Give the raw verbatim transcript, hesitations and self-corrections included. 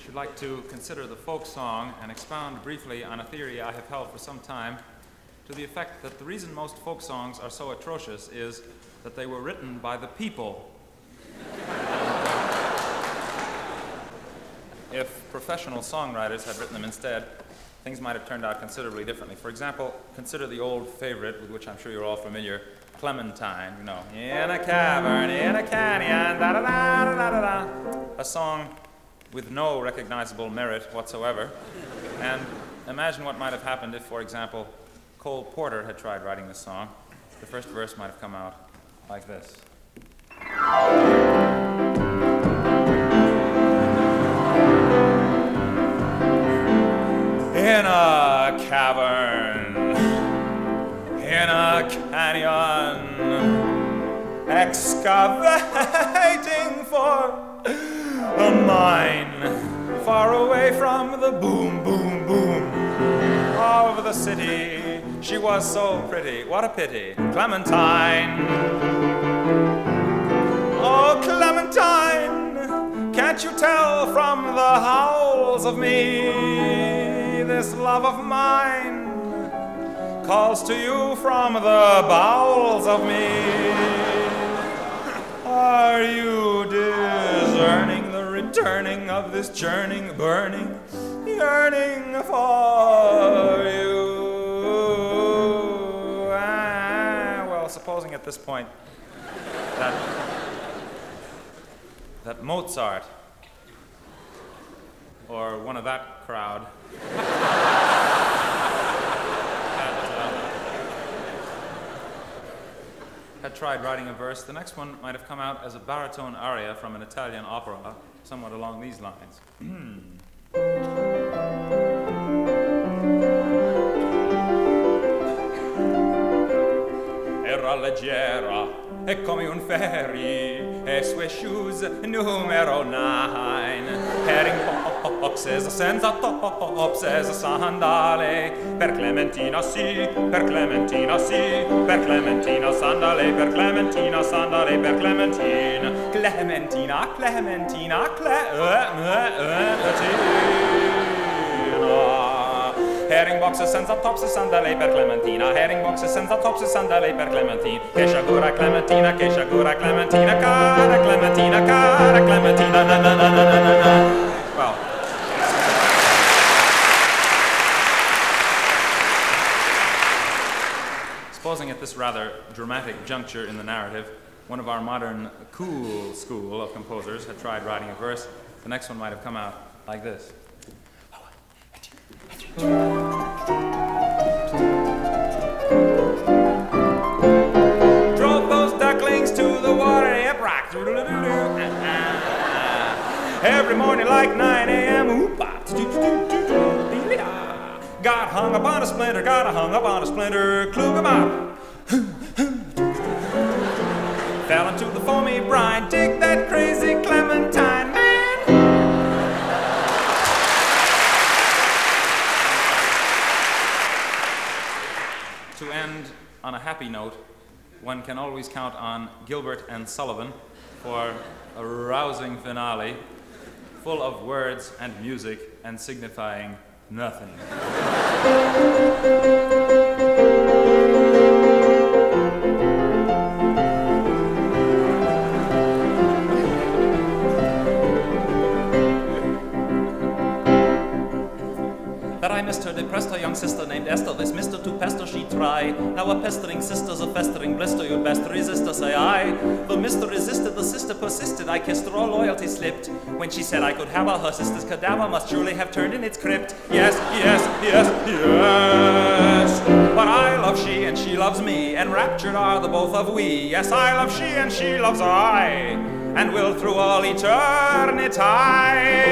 should like to consider the folk song and expound briefly on a theory I have held for some time, to the effect that the reason most folk songs are so atrocious is that they were written by the people. If professional songwriters had written them instead, things might have turned out considerably differently. For example, consider the old favorite, with which I'm sure you're all familiar, Clementine, you know, in a cavern, in a canyon, da-da-da-da-da-da, a song with no recognizable merit whatsoever. And imagine what might have happened if, for example, Cole Porter had tried writing this song. The first verse might have come out like this. In a cavern, in a canyon, excavating for a mine, far away from the boom, boom, boom of the city. She was so pretty, what a pity, Clementine. Oh, Clementine, can't you tell from the howls of me, this love of mine calls to you from the bowels of me. Are you discerning the returning of this churning, burning, yearning for you? Ah, well, supposing at this point that, that Mozart, or one of that crowd, had tried writing a verse, the next one might have come out as a baritone aria from an Italian opera, somewhat along these lines. Era leggera e come un ferry, e sue shoes numero nine, herring boxes senza tops e sandale, per Clementina sì, per Clementina sì, per Clementina sandale, per Clementina sandale, per Clementina, Clementina, Clementina, Clementina. Herring boxes senza tops e sandali per Clementina, herring boxes senza tops e sandali per Clementina, che sciagura Clementina, che sciagura Clementina, cara Clementina, cara Clementina, na na na na na na. Well. Supposing at this rather dramatic juncture in the narrative, one of our modern cool school of composers had tried writing a verse, the next one might have come out like this. Drove those ducklings to the water, yep, rock. Every morning like nine a.m. Got hung up on a splinter, got hung up on a splinter, klug 'em up. Fell into the foamy brine, dig that crazy Clementine, man. To end on a happy note, one can always count on Gilbert and Sullivan for a rousing finale, full of words and music and signifying nothing. That I missed her, depressed her young sister named Esther. This Mister to pester she try. Now a pestering sister's a festering blister. You'd best resist her, say I. The Mister resisted, the sister persisted. I kissed her, all loyalty slipped. When she said I could have her, her sister's cadaver must surely have turned in its crypt. Yes, yes, yes, yes. But I love she and she loves me. Enraptured are the both of we. Yes, I love she and she loves I. And will through all eternity